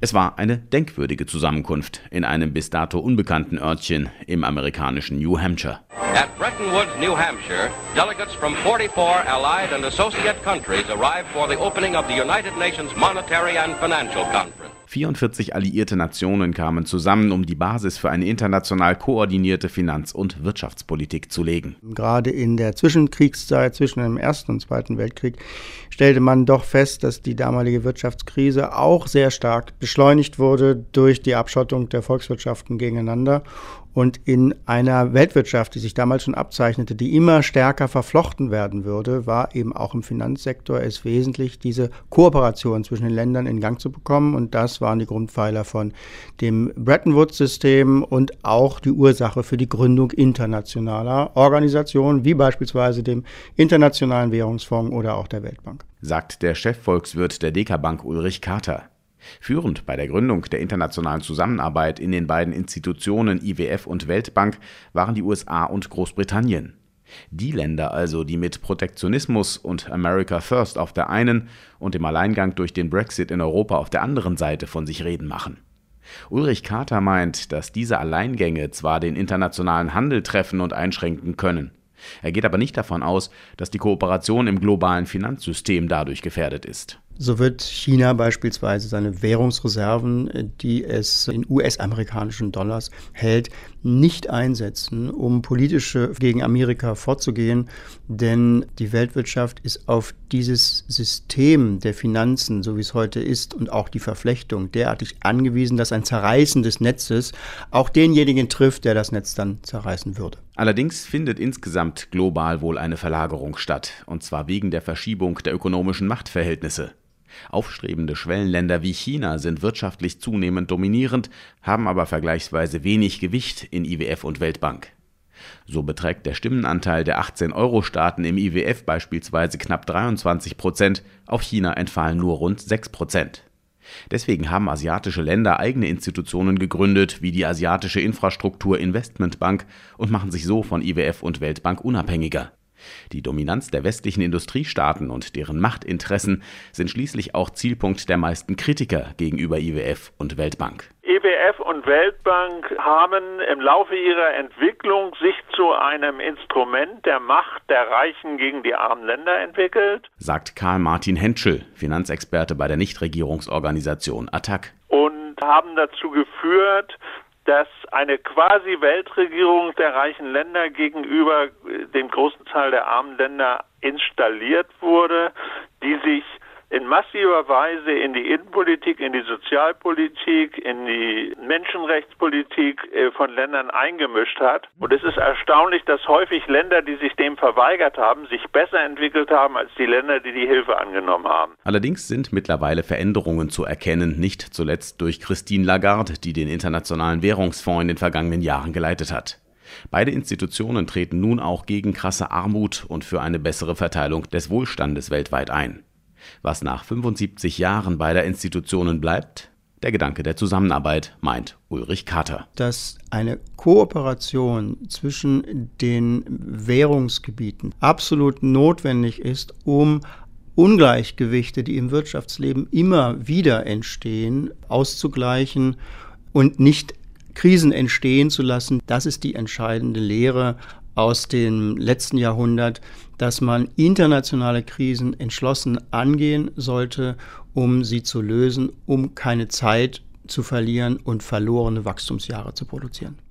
Es war eine denkwürdige Zusammenkunft in einem bis dato unbekannten Örtchen im amerikanischen New Hampshire. At Bretton Woods, New Hampshire, delegates from 44 allied and associate countries arrived for the opening of the United Nations Monetary and Financial Conference. 44 alliierte Nationen kamen zusammen, um die Basis für eine international koordinierte Finanz- und Wirtschaftspolitik zu legen. Gerade in der Zwischenkriegszeit, zwischen dem Ersten und Zweiten Weltkrieg, stellte man doch fest, dass die damalige Wirtschaftskrise auch sehr stark beschleunigt wurde durch die Abschottung der Volkswirtschaften gegeneinander. Und in einer Weltwirtschaft, die sich damals schon abzeichnete, die immer stärker verflochten werden würde, war eben auch im Finanzsektor es wesentlich, diese Kooperation zwischen den Ländern in Gang zu bekommen. Und das waren die Grundpfeiler von dem Bretton-Woods-System und auch die Ursache für die Gründung internationaler Organisationen, wie beispielsweise dem Internationalen Währungsfonds oder auch der Weltbank. Sagt der Chefvolkswirt der Deka-Bank Ulrich Carter. Führend bei der Gründung der internationalen Zusammenarbeit in den beiden Institutionen IWF und Weltbank waren die USA und Großbritannien. Die Länder also, die mit Protektionismus und America First auf der einen und dem Alleingang durch den Brexit in Europa auf der anderen Seite von sich reden machen. Ulrich Carter meint, dass diese Alleingänge zwar den internationalen Handel treffen und einschränken können. Er geht aber nicht davon aus, dass die Kooperation im globalen Finanzsystem dadurch gefährdet ist. So wird China beispielsweise seine Währungsreserven, die es in US-amerikanischen Dollars hält, nicht einsetzen, um politisch gegen Amerika vorzugehen. Denn die Weltwirtschaft ist auf dieses System der Finanzen, so wie es heute ist, und auch die Verflechtung derartig angewiesen, dass ein Zerreißen des Netzes auch denjenigen trifft, der das Netz dann zerreißen würde. Allerdings findet insgesamt global wohl eine Verlagerung statt, und zwar wegen der Verschiebung der ökonomischen Machtverhältnisse. Aufstrebende Schwellenländer wie China sind wirtschaftlich zunehmend dominierend, haben aber vergleichsweise wenig Gewicht in IWF und Weltbank. So beträgt der Stimmenanteil der 18 Euro-Staaten im IWF beispielsweise knapp 23%, auf China entfallen nur rund 6%. Deswegen haben asiatische Länder eigene Institutionen gegründet, wie die Asiatische Infrastruktur-Investmentbank, und machen sich so von IWF und Weltbank unabhängiger. Die Dominanz der westlichen Industriestaaten und deren Machtinteressen sind schließlich auch Zielpunkt der meisten Kritiker gegenüber IWF und Weltbank. IWF und Weltbank haben im Laufe ihrer Entwicklung sich zu einem Instrument der Macht der Reichen gegen die armen Länder entwickelt, sagt Karl Martin Hentschel, Finanzexperte bei der Nichtregierungsorganisation ATTAC. Und haben dazu geführt, dass eine quasi Weltregierung der reichen Länder gegenüber dem großen Teil der armen Länder installiert wurde, die sich in massiver Weise in die Innenpolitik, in die Sozialpolitik, in die Menschenrechtspolitik von Ländern eingemischt hat. Und es ist erstaunlich, dass häufig Länder, die sich dem verweigert haben, sich besser entwickelt haben als die Länder, die die Hilfe angenommen haben. Allerdings sind mittlerweile Veränderungen zu erkennen, nicht zuletzt durch Christine Lagarde, die den Internationalen Währungsfonds in den vergangenen Jahren geleitet hat. Beide Institutionen treten nun auch gegen krasse Armut und für eine bessere Verteilung des Wohlstandes weltweit ein. Was nach 75 Jahren beider Institutionen bleibt? Der Gedanke der Zusammenarbeit, meint Ulrich Carter. Dass eine Kooperation zwischen den Währungsgebieten absolut notwendig ist, um Ungleichgewichte, die im Wirtschaftsleben immer wieder entstehen, auszugleichen und nicht Krisen entstehen zu lassen. Das ist die entscheidende Lehre aus dem letzten Jahrhundert, dass man internationale Krisen entschlossen angehen sollte, um sie zu lösen, um keine Zeit zu verlieren und verlorene Wachstumsjahre zu produzieren.